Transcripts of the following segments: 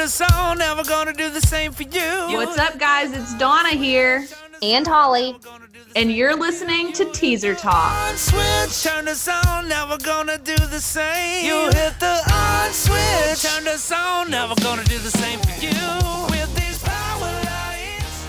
us on, never gonna do the same for you. What's up, guys? It's Donna here. And Holly. And you're listening to Teaser Talk. On switch, turn us on, never gonna do the same. You hit the on switch, turn us on, never gonna do the same for you. With these power lines.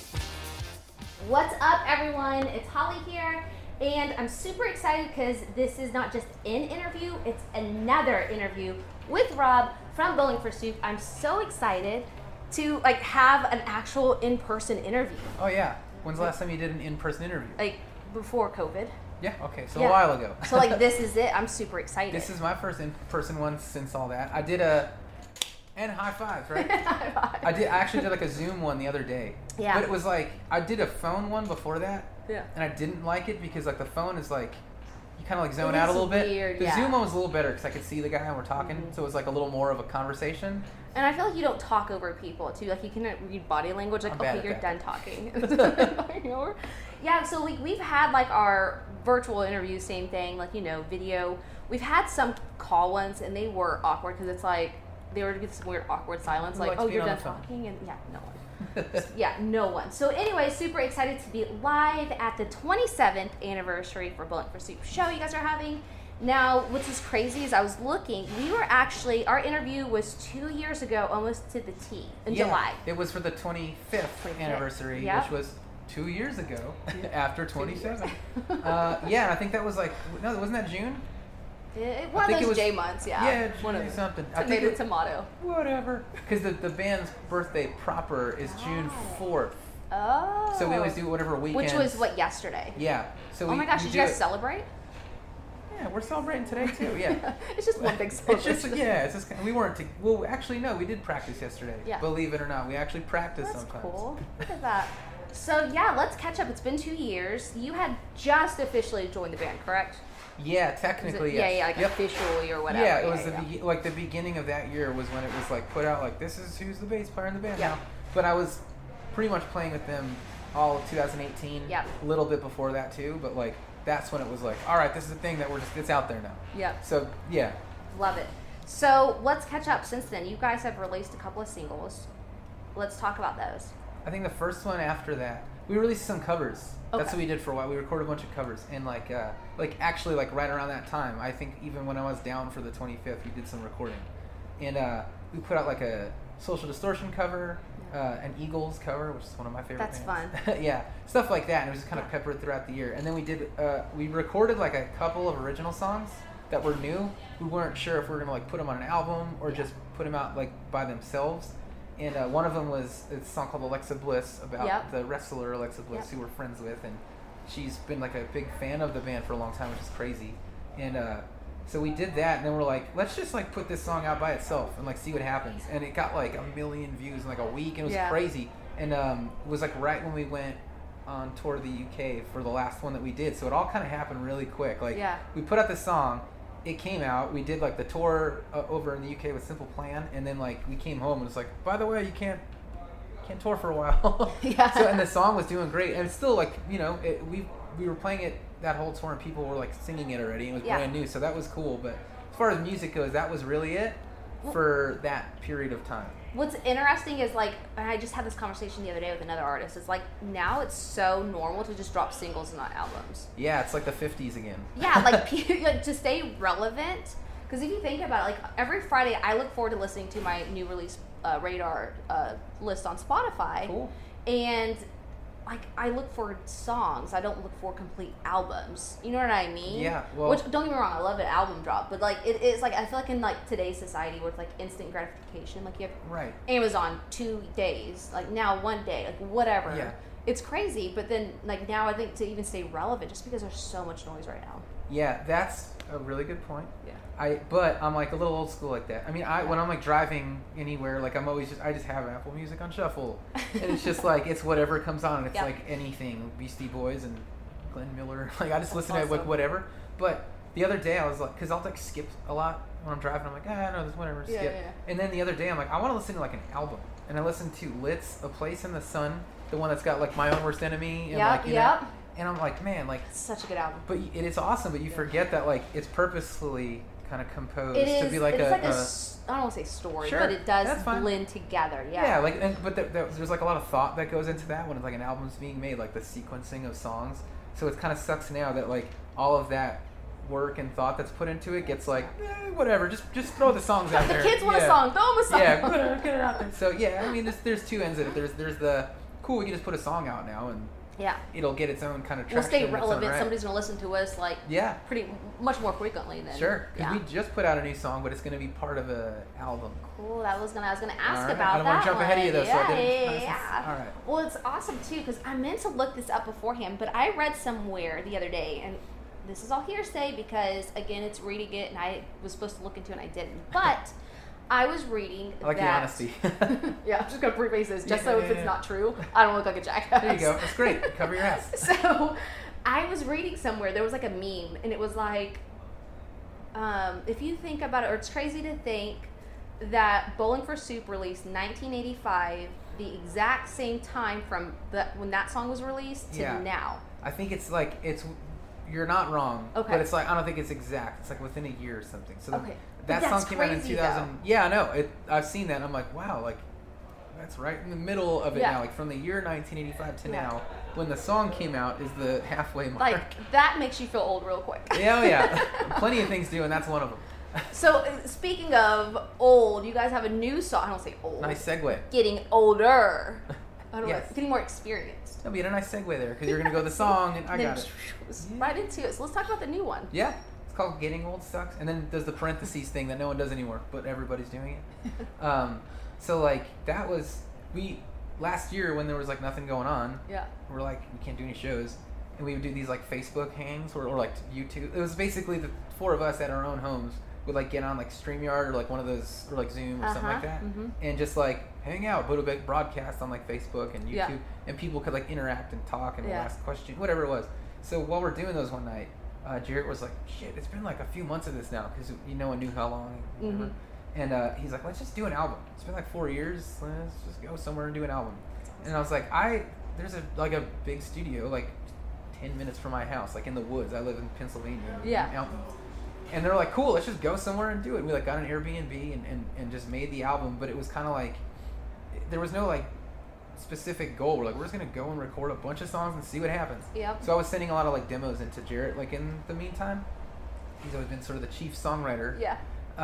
What's up, everyone? It's Holly here. And I'm super excited because this is not just an interview, it's another interview with Rob from Bowling for Soup. I'm so excited to have an actual in-person interview. Oh yeah. When's the last time you did an in-person interview? Before COVID. Yeah, okay, so a while ago. So this is it. I'm super excited. This is my first in-person one since all that. I did and high fives, right? High five. I actually did a Zoom one the other day. Yeah. But it was I did a phone one before that. Yeah. And I didn't like it because the phone is you kind of zone It out a is little bit. weird, The yeah. Zoom one was a little better because I could see the guy and we're talking, Mm-hmm. so it was a little more of a conversation. And I feel like you don't talk over people too. You can read body language. I'm bad Okay, at you're that. done talking. Yeah. So we've had our virtual interviews, same thing. Video. We've had some call ones, and they were awkward because it's they were this weird awkward silence. Who likes Oh, being you're on done the phone? talking, and yeah, no one. Yeah, no one. So anyway, super excited to be live at the 27th anniversary for Bowling for Soup show you guys are having. Now, what's is crazy is I was looking, our interview was 2 years ago, almost to the T, in July. It was for the 25th anniversary, Yep. which was 2 years ago, after 27. Yeah, I think that was no, wasn't that June? One think of it those was- J months, yeah. Yeah, one of June those. something. I think Tomato, tomato. Whatever. Because the band's birthday proper is June 4th. Oh. So we always do whatever weekend. Which was, yesterday? Yeah. So Oh my gosh, we did you do guys it- celebrate? Yeah, we're celebrating today too. Yeah. It's just one big It's celebration. just it's just we weren't. Well, actually, no, we did practice yesterday. Yeah. Believe it or not, we actually practiced That's sometimes. cool. Look at that. So yeah, let's catch up. It's been 2 years. You had just officially joined the band, correct? Yeah, technically, yes. Yeah, Yep. officially or whatever. Yeah, it was the beginning of that year was when it was put out this is who's the bass player in the band Yeah. now. But I was pretty much playing with them all of 2018. Yep. A little bit before that too, but that's when it was all right, this is a thing that it's out there now. Yep. So yeah. Love it. So let's catch up since then. You guys have released a couple of singles. Let's talk about those. I think the first one after that, we released some covers. That's Okay. what we did for a while. We recorded a bunch of covers, and actually right around that time, I think even when I was down for the 25th, we did some recording, and we put out a Social Distortion cover, an Eagles cover, which is one of my favorite. That's bands. fun. Yeah, stuff like that, and it was just kind of peppered throughout the year. And then we recorded a couple of original songs that were new. We weren't sure if we were gonna put them on an album or just put them out by themselves. And one of them was a song called Alexa Bliss about Yep. the wrestler Alexa Bliss, Yep. who we're friends with, and she's been a big fan of the band for a long time, which is crazy. And so we did that, and then we're let's just put this song out by itself and see what happens. And it got 1 million views in a week, and it was Yeah. crazy. And it was right when we went on tour to the UK for the last one that we did, so it all kind of happened really quick. Yeah. We put out this song. It came out. We did the tour over in the UK with Simple Plan, and then we came home and it's by the way, you can't tour for a while. Yeah. So and the song was doing great, and it's still we were playing it that whole tour, and people were singing it already, and it was Yeah. brand new, so that was cool. But as far as music goes, that was really it for that period of time. What's interesting is and I just had this conversation the other day with another artist. It's now it's so normal to just drop singles and not albums. Yeah, it's the 50s again. Yeah, to stay relevant. Because if you think about it, every Friday I look forward to listening to my new release radar list on Spotify. Cool. And I look for songs. I don't look for complete albums. You know what I mean? Yeah, well- Which, don't get me wrong, I love an album drop, but it is I feel in today's society where it's instant gratification. You have Right. Amazon 2 days, now 1 day, whatever. Yeah. It's crazy, but then now I think to even stay relevant, just because there's so much noise right now. Yeah, that's a really good point. Yeah. But I'm a little old school like that. I mean, when I'm driving anywhere, I'm always I just have Apple Music on shuffle, and it's just it's whatever comes on. It's Yep. anything, Beastie Boys and Glenn Miller. I just listen to Awesome. whatever. But the other day I was because I'll skip a lot when I'm driving. I'm I know this whatever, Yeah, skip. yeah. And then the other day I'm I want to listen to an album, and I listened to Lit's A Place in the Sun, the one that's got My Own Worst Enemy, and Yep, you yep. know, and I'm man, It's such a good album. but it is awesome, but you forget that it's purposefully kind of composed It is. to be It's I don't want to say story, Sure, but it does that's fine. blend together. Yeah. Yeah, like, but there's like a lot of thought that goes into that when it's like an album's being made, like the sequencing of songs. So it kind of sucks now that like all of that work and thought that's put into it gets like whatever, just throw the songs out the there. kids want a song, throw them a song. Yeah, get it out there. So yeah, I mean, there's two ends of it. There's the cool, we can just put a song out now and Yeah. it'll get its own kind of We'll traction. stay in its own relevant. right. Somebody's gonna listen to us like Yeah. pretty much more frequently than Sure, because yeah. we just put out a new song, but it's going to be part of a album. Cool. I was gonna ask All about right. that. I don't want to jump ahead of you though, yeah, so I didn't. yeah, yeah. All right. Well, it's awesome too because I meant to look this up beforehand, but I read somewhere the other day, and this is all hearsay because again, it's reading it, and I was supposed to look into it, and I didn't. But I was reading I like that. the honesty. Yeah, I'm just gonna preface this just Yeah, so yeah, if it's yeah. not true, I don't look like a jackass. There you go. That's great. Cover your ass. So, I was reading somewhere there was like a meme, and it was like, if you think about it, or it's crazy to think that Bowling for Soup released 1985, the exact same time from when that song was released to Yeah. now. I think it's like you're not wrong. Okay. But it's like I don't think it's exact. It's like within a year or something. So Okay. that But song that's came out in crazy, 2000. though. Yeah, I know. I've seen that. And I'm like, wow, like that's right in the middle of it Yeah. now. Like from the year 1985 to Yeah. now, when the song came out, is the halfway mark. Like, that makes you feel old real quick. Yeah, oh yeah. Plenty of things do, and that's one of them. So, speaking of old, you guys have a new song. I don't say old. Nice segue. Getting older. I don't Yes. know. Getting more experienced. That'll be a nice segue there because you're gonna go the song, and I Then got it. right into it. So let's talk about the new one. Yeah, it's called Getting Old Sucks, and then there's the parentheses thing that no one does anymore, but everybody's doing it. So like that was last year when there was like nothing going on. Yeah. We're like we can't do any shows, and we would do these like Facebook hangs or like YouTube. It was basically the four of us at our own homes would like get on like StreamYard or like one of those or like Zoom or something like that, Mhm. and just like hang out, put a big broadcast on like Facebook and YouTube, Yeah. and people could like interact and talk and we'll Yeah. ask questions, whatever it was. So while we're doing those one night, Jarrett was like, "Shit, it's been like a few months of this now because no one knew how long." And whatever. And he's like, "Let's just do an album. It's been like 4 years. Let's just go somewhere and do an album." And I was like, there's a big studio like 10 minutes from my house, like in the woods. I live in Pennsylvania. Yeah. Mountains. And they're like, "Cool, let's just go somewhere and do it." And we like got an Airbnb and just made the album, but it was kind of like there was no like specific goal. We're like, we're just gonna go and record a bunch of songs and see what happens. Yep. So I was sending a lot of like demos into Jarrett like in the meantime. He's always been sort of the chief songwriter. Yeah.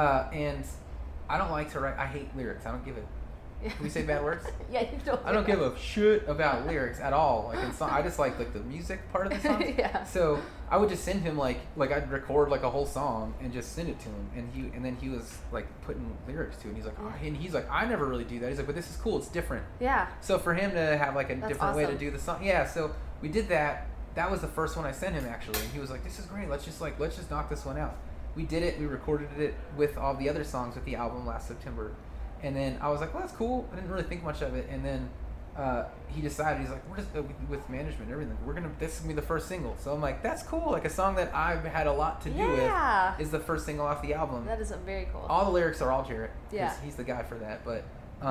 And I don't like to write. I hate lyrics. I don't give it. Can we say bad words? Yeah, you don't. I don't give a shit about lyrics at all. Like in song, I just like the music part of the song. Yeah. So I would just send him like I'd record like a whole song and just send it to him, and then he was like putting lyrics to it. And he's like, I never really do that. He's like, but this is cool. It's different. Yeah. So for him to have like a That's different way to awesome. do the song, yeah. So we did that. That was the first one I sent him actually, and he was like, "This is great. Let's just knock this one out." We did it. We recorded it with all the other songs with the album last September. And then I was like, well, that's cool. I didn't really think much of it. And then he decided, he's like, we're just with management and everything. This is gonna be the first single. So I'm like, that's cool. Like a song that I've had a lot to do Yeah. with is the first single off the album. That is very cool. All the lyrics are all Jarrett. 'Cause Yeah. he's the guy for that. But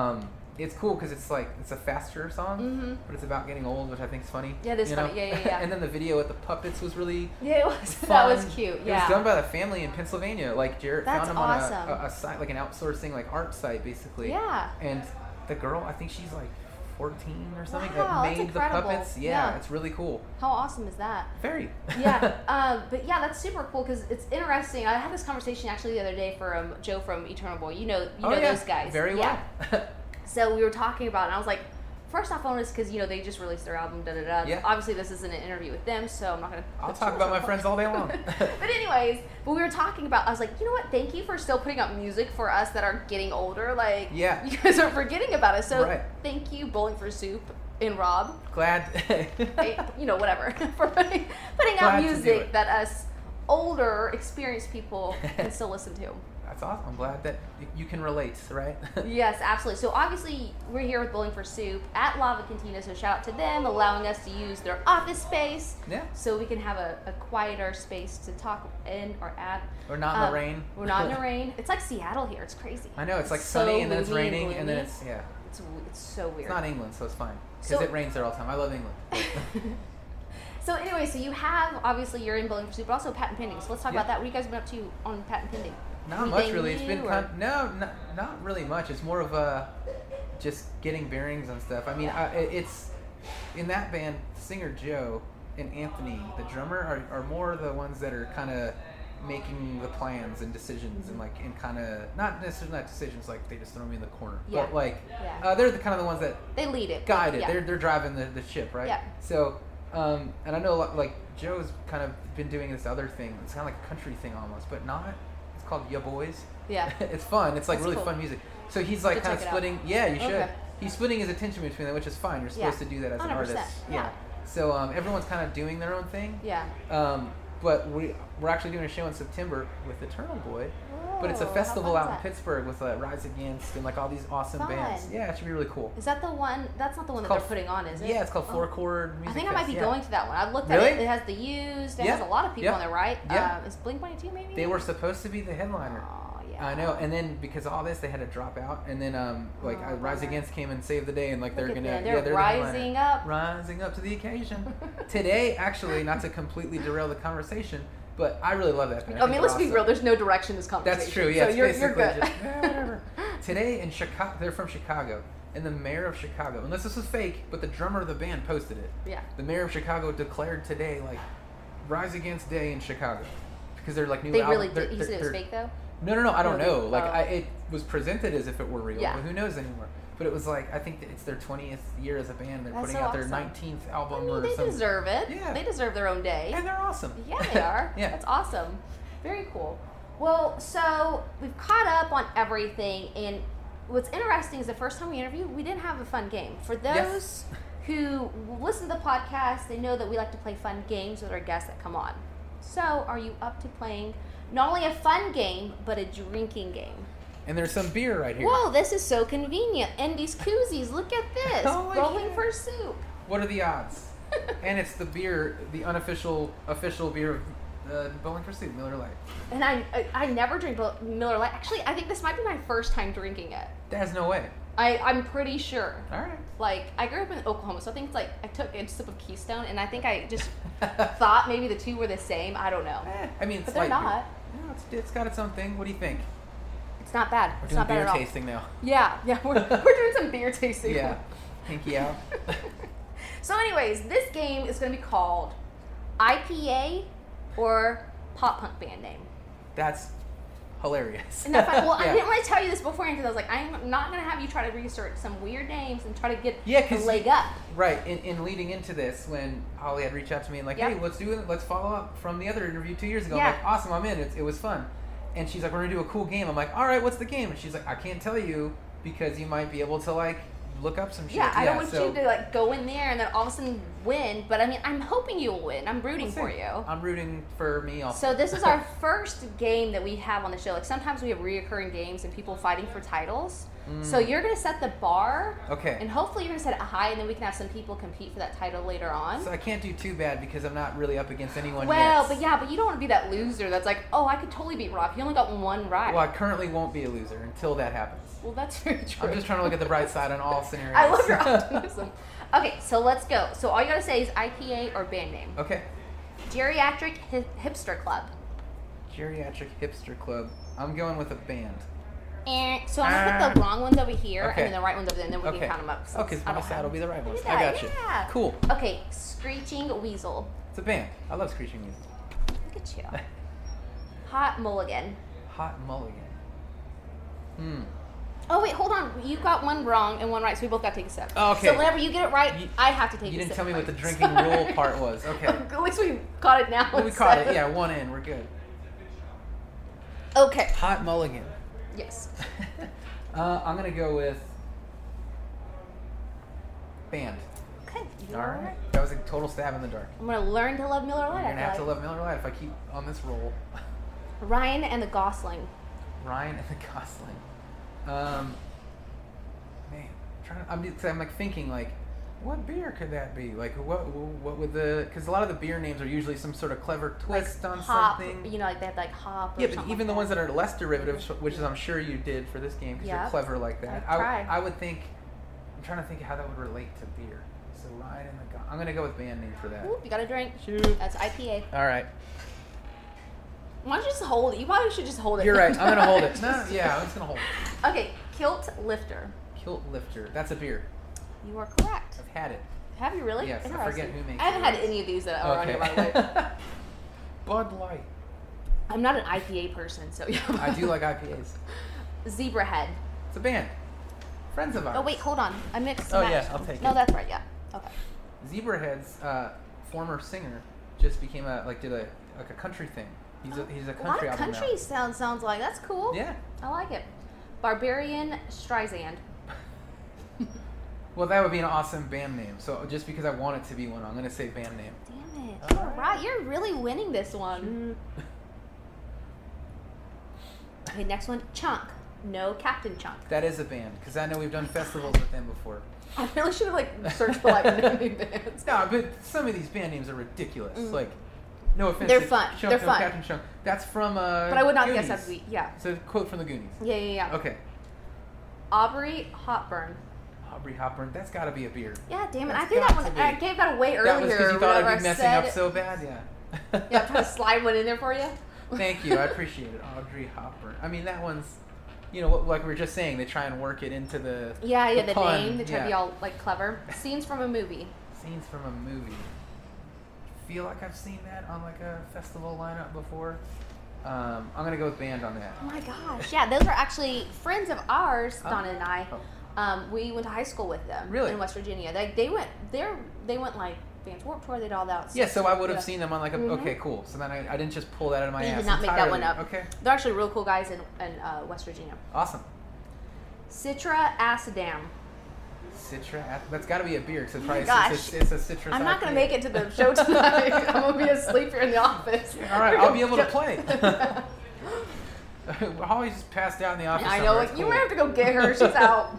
it's cool because it's a faster song, but it's about getting old, which I think is funny. Yeah, that's you know? funny. Yeah. And then the video with the puppets was really Yeah, it was. fun. That was cute. It Yeah. was done by the family in Pennsylvania. Like Jarrett That's found them on awesome. a site, like an outsourcing like art site, basically. Yeah. And the girl, I think she's like 14 or something, Wow, that that's made the incredible. puppets. Yeah. It's really cool. How awesome is that? Very. Yeah, but yeah, that's super cool because it's interesting. I had this conversation actually the other day for Joe from Eternal Boy. You know yeah. those guys Very well. Yeah. So we were talking about it, and I was like, first off, I want to, because they just released their album, Yeah. Obviously, this isn't an interview with them, so I'm not gonna. I'll talk about my friends all day long. But anyways, we were talking about. I was like, you know what? Thank you for still putting out music for us that are getting older. Like, Yeah. you guys are forgetting about us. So Right. thank you, Bowling for Soup and Rob. Glad. Whatever, for putting Glad out to do music it. that us older, experienced people can still listen to. That's awesome. I'm glad that you can relate, right? Yes, absolutely. So obviously, we're here with Bowling for Soup at Lava Cantina, so shout out to them, allowing us to use their office space. Yeah. So we can have a quieter space to talk in or at. We're not in the rain. We're not in the rain. It's like Seattle here. It's crazy. I know. It's like so sunny and then it's gloomy raining and then gloomy. it's, yeah. It's so weird. It's not England, so it's fine. Because So- it rains there all the time. I love England. So anyway, so you have, obviously you're in Bowling for Soup, but also Patent Pending. So let's talk Yeah. about that. What have you guys been up to on Patent Pending? Not much Anything really. It's new, been or- not really much. It's more of a just getting bearings on stuff. I mean, it's in that band, singer Joe and Anthony, the drummer, are more the ones that are kind of making the plans and decisions and kind of not necessarily not decisions like they just throw me in the corner, Yeah. but like Yeah. they're the kind of the ones that They lead it. guide it. Yeah. They're driving the ship, right? Yeah. So, and I know like Joe's kind of been doing this other thing. It's kind of like a country thing almost, but not. It's called Ya Boys. Yeah. It's fun. It's like That's really cool. fun music. So he's like Should kind of check it out. splitting. Yeah, you should. Okay. He's splitting his attention between them, which is fine. You're supposed Yeah. to do that as an 100%, artist. yeah. So everyone's kind of doing their own thing. Yeah. But we're actually doing a show in September with Eternal Boy. But it's a Oh, how festival fun out is in that? Pittsburgh with Rise Against and like all these awesome Fun. bands. Yeah, it should be really cool. Is that the one? That's not the one that called- they're putting on, is it? Yeah, it's called Oh. Four Chord Music I think I might be Fest, yeah. going to that one. I've looked Really? at it. It has the Used. It Yeah. has a lot of people Yeah. on there, right? Yeah. Is Blink-182 maybe? They were supposed to be the headliner. Oh, yeah. I know, and then because of all this, they had to drop out, and then Rise bummer. Against came and saved the day, and like they're Look at gonna them. They're the rising headliner. up. Rising up to the occasion. Today, actually, not to completely derail the conversation, but I really love that band. I mean, let's be real. There's no direction in this conversation. That's true. Yeah, So it's you're basically good. just whatever. Today in Chicago, they're from Chicago, and the mayor of Chicago, unless this was fake, but the drummer of the band posted it. Yeah. The mayor of Chicago declared today like Rise Against Day in Chicago because they're like new. They album, really they're- did. You said it was they're- fake though. No, I don't No, know. they- Like, oh. it was presented as if it were real, Yeah. but who knows anymore. But it was like, I think that it's their 20th year as a band. They're That's putting so out their awesome. 19th album I mean, or they something. deserve it. Yeah. They deserve their own day. And they're awesome. Yeah, they are. Yeah. That's awesome. Very cool. Well, so we've caught up on everything, and what's interesting is the first time we interviewed, we didn't have a fun game. For those Yes. who listen to the podcast, they know that we like to play fun games with our guests that come on. So, are you up to playing not only a fun game, but a drinking game? And there's some beer right here. Whoa, this is so convenient. Andy's Koozies, look at this. Holy Rolling shit. for soup. What are the odds? And it's the beer, the official beer of Bowling for Soup, Miller Lite. And I never drink Miller Lite. Actually, I think this might be my first time drinking it. There's no way. I'm pretty sure. All right. Like, I grew up in Oklahoma, so I think it's like I took a sip of Keystone, and I think I just thought maybe the two were the same. I don't know. I mean, it's But they're light beer. not. No, it's got its own thing. What do you think? It's not bad. We're It's doing not bad beer at all. tasting now. Yeah, we're doing some beer tasting. Yeah. Pinky out. So, anyways, this game is going to be called IPA or pop punk band name. That's hilarious. Isn't that fun? Well, Yeah. I didn't want to tell you this beforehand because I was like, I'm not going to have you try to research some weird names and try to get Yeah, a 'cause leg up. Right, in leading into this, when Holly had reached out to me and like, Yep. hey, let's follow up from the other interview 2 years ago. Yeah. I'm like, awesome, I'm in. It was fun. And she's like, we're gonna do a cool game. I'm like, all right, what's the game? And she's like, I can't tell you because you might be able to like look up some shit. Yeah, I don't want so you to like go in there and then all of a sudden win. But I mean, I'm hoping you'll win. I'm rooting we'll see. for you. I'm rooting for me also. So this is our first game that we have on the show. Like sometimes we have reoccurring games and people fighting for titles. So you're gonna set the bar, Okay. and hopefully you're gonna set it high, and then we can have some people compete for that title later on. So I can't do too bad because I'm not really up against anyone Well, yet. but you don't want to be that loser that's like, oh, I could totally beat Rob. He only got one right. Well, I currently won't be a loser until that happens. Well, that's very true. I'm just trying to look at the bright side on all scenarios. I love your optimism. Okay, so let's go. So all you gotta say is IPA or band name. Okay. Geriatric Hipster Club. Geriatric Hipster Club. I'm going with a band. And so I'm gonna put the wrong ones over here Okay. and then the right ones over there, and then we Okay. can count them up. since Okay, so I my don't side have will be the right Look ones. at I that, got you. yeah. Cool. Okay, Screeching Weasel. It's a band. I love Screeching Weasel. Look at you. Hot Mulligan. Hot Mulligan. Oh wait, hold on. You got one wrong and one right, so we both got to take a sip. Oh, okay. So whenever you get it right, You- I have to take a sip. You didn't tell me what the first. drinking rule part was. Okay. At least we caught it now. Well, we caught it. instead. Yeah, one in. We're good. Okay. Hot Mulligan. Yes. I'm going to go with band. Okay. You All are right. right. That was a total stab in the dark. I'm gonna learn to love Miller Lite. You're going to I have to feel love Miller Lite if I keep on this roll. like. Ryan and the Gosling. Ryan and the Gosling. Man, I'm like thinking like, what beer could that be? Like what would the? Because a lot of the beer names are usually some sort of clever twist Like on hop, something. You know, like they have like hop. Or Yeah, but something even like the ones that are less derivative, which is I'm sure you did for this game because you're Yep. clever like that. I've tried. I would think. I'm trying to think how that would relate to beer. So Ryan and the I'm gonna go with band name for that. Ooh, you got a drink. Shoot. That's IPA. All right. Why don't you just hold it? You probably should just hold it. You're right. I'm gonna hold it. No, yeah, I'm just gonna hold it. Okay, Kilt Lifter. Kilt Lifter. That's a beer. You are correct. I've had it. Have you really? Yes, I Interesting. forget who makes I haven't it. had any of these that are on here, by the way. Bud Light. I'm not an IPA person, so yeah. I do like IPAs. Zebra Head. It's a band. Friends of ours. Oh wait, hold on. I mixed. Oh, matched. yeah, I'll take it. No, that's right. Yeah. Okay. Zebrahead's former singer just became a country thing. He's a A lot country of album country sounds like that's cool. now. Yeah. I like it. Barbarian Streisand. Well, that would be an awesome band name. So just because I want it to be one, I'm gonna say band name. Damn it! All right, you're really winning this one. Okay, next one, Chunk. No Captain Chunk. That is a band because I know we've done festivals with them before. I really should have searched for name bands. No, but some of these band names are ridiculous. Like, no offense. They're to fun. Chunk, They're no fun. Captain Chunk. That's from. But I would not Goonies. guess that to be. Yeah. It's a quote from the Goonies. Yeah. Okay. Aubrey Hotburn. Aubrey Hopburn. That's got to be a beer. Yeah, damn it. That's I think got that one. to be. I gave that away earlier. That was because you thought whenever I'd I be messing said up so bad. Yeah. Yeah, I'm trying to slide one in there for you. Thank you. I appreciate it. Audrey Hopburn. I mean, that one's, like we were just saying, they try and work it into the The pun. name. They try to be Yeah. all clever. Scenes from a movie. Scenes from a movie. Feel like I've seen that on like a festival lineup before. I'm gonna go with band on that. Oh my gosh. Yeah, those are actually friends of ours, Oh. Donna and I. Oh. We went to high school with them. Really? In West Virginia. They went like Vans Warped Tour, they did all that. Yeah, so I would have Yeah. seen them on like a. Mhm. Okay, cool. So then I didn't just pull that out of my You ass. did not make that one entirely. up. Okay. They're actually real cool guys in West Virginia. Awesome. Citra Acidam. Citra. That's got to be a beer because Oh my it's gosh. it's a citrus. I'm not going IPA. to make it to the show tonight. I'm going to be asleep here in the office. All right, I'll be able to play. Holly's just passed out in the office. I know. somewhere. Like, It's you cool. might have to go get her. She's out.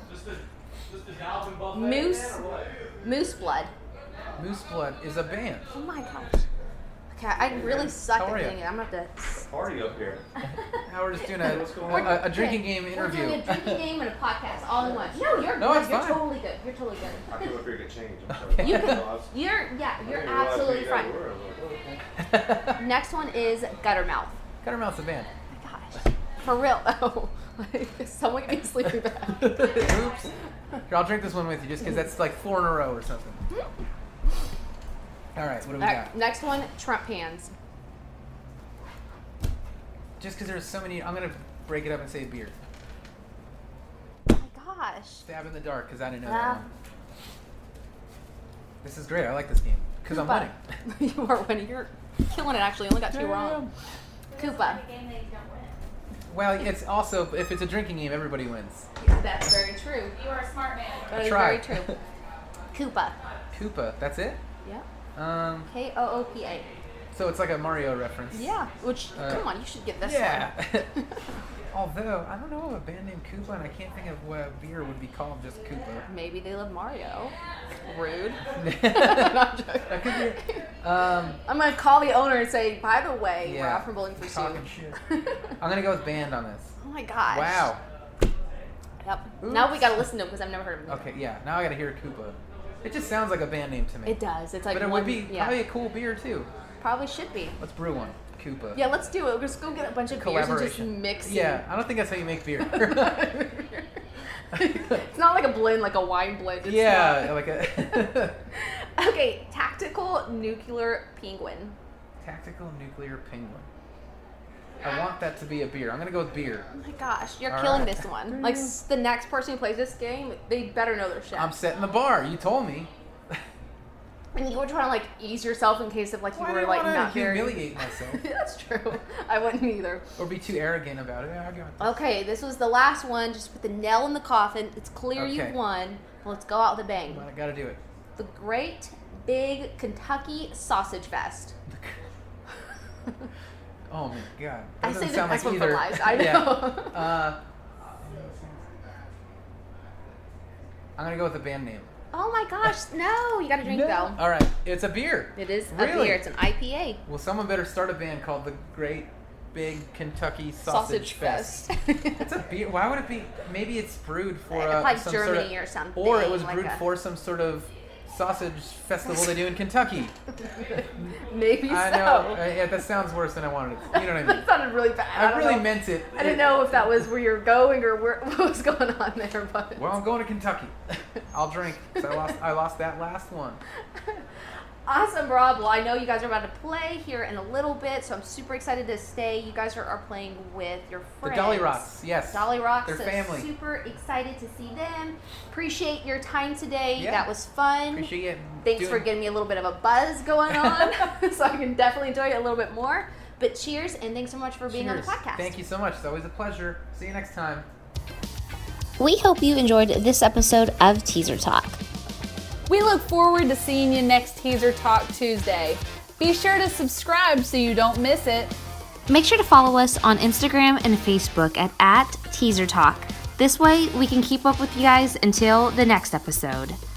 Moose. Moose Blood. Moose Blood is a band. Oh my gosh. Okay, I really suck How at are ya? doing it. I'm going to have to. Party up here. Now we're just doing What's going a drinking game We're interview. doing a drinking game and a podcast all in one. No, you're No, good. it's You're fine. totally good. You're totally I good. came up here to change. I'm sorry. Okay. You I can. was- You're I you're didn't realize absolutely who you guys fine. were. I was like, okay. Next one is Guttermouth. Guttermouth's a band. Oh my gosh. For real. Oh, like, someone get me a sleeping bag. Oops. Here, I'll drink this one with you just because that's like 4 in a row or something. All right, what do we All got? right, next one, Trump Hands. Just because there's so many, I'm going to break it up and say beer. Oh my gosh. Stab in the dark because I didn't know Ah. that one. This is great. I like this game because I'm Koopa. winning. You are winning. You're killing it, actually. You only got 2 wrong. Koopa. Well, it's also, if it's a drinking game, everybody wins. That's very true. You are a smart man. That is tried. very true. Koopa. Koopa, that's it? Yep. So Koopa. it's like a Mario reference. Yeah. Which, Uh, come on, you should get this Yeah. one. Although, I don't know of a band named Koopa, and I can't think of what a beer would be called just Koopa. Maybe they love Mario. Rude. No, that I'm joking. could be. I'm gonna call the owner and say, by the way, we're Yeah. out from Bowling for Talking Sue. shit. I'm gonna go with band on this. Oh my gosh. Wow. Yep. Now we Oops. gotta listen to him because I've never heard of him. Okay, yeah. Now I gotta hear Koopa. It just sounds like a band name to me. It does. It's like But it one, would be yeah. probably a cool beer too. Probably should be. Let's brew one. Koopa. Yeah, let's do it. We'll just go get a bunch of beers and just Collaboration. mix it. Yeah, I don't think that's how you make beer. It's not like a blend, like a wine blend. It's yeah, not. like a Okay, Tactical Nuclear Penguin. tactical nuclear penguin. I want that to be a beer. I'm gonna go with beer. Oh my gosh, you're All killing right. this one. Like the next person who plays this game, they better know their shit. I'm setting the bar. You told me. And you were trying to like ease yourself in case of like you Why do were I like wanna not very. humiliate myself That's true. I wouldn't either. or be too arrogant about it? I got this. Okay, this was the last one. Just put the nail in the coffin. It's clear Okay. you've won. Let's go out with a bang. Come on, I gotta do it. The Great Big Kentucky Sausage Fest. Oh my god. That I doesn't say the sound next like one for either. lies. I know. Yeah. I'm gonna go with the band name. Oh my gosh, no! You gotta drink though. All right, it's a beer. It is a Really? beer. It's an IPA. Well, someone better start a band called the Great Big Kentucky Sausage Fest. It's a beer. Why would it be? Maybe it's brewed for Like some Germany sort of, or something. or it was like brewed a- for some sort of sausage festival they do in Kentucky. Maybe I so. know. Yeah, that sounds worse than I wanted it to. You know what I mean? That sounded really bad. I don't really know. meant it. I didn't know if that was where you're going or what was going on there, but Well, I'm going to Kentucky. I'll drink. 'Cause I lost that last one. Awesome, Rob. Well, I know you guys are about to play here in a little bit, so I'm super excited to stay. You guys are playing with your friends. The Dolly Rocks, yes. Dolly Rocks. Their so family. Super excited to see them. Appreciate your time today. Yeah. That was fun. Appreciate it. Thanks for getting me a little bit of a buzz going on, so I can definitely enjoy it a little bit more. But cheers, and thanks so much for being on the Cheers. podcast. Thank you so much. It's always a pleasure. See you next time. We hope you enjoyed this episode of Teaser Talk. we look forward to seeing you next Teaser Talk Tuesday. Be sure to subscribe so you don't miss it. Make sure to follow us on Instagram and Facebook at Teaser Talk. This way, we can keep up with you guys until the next episode.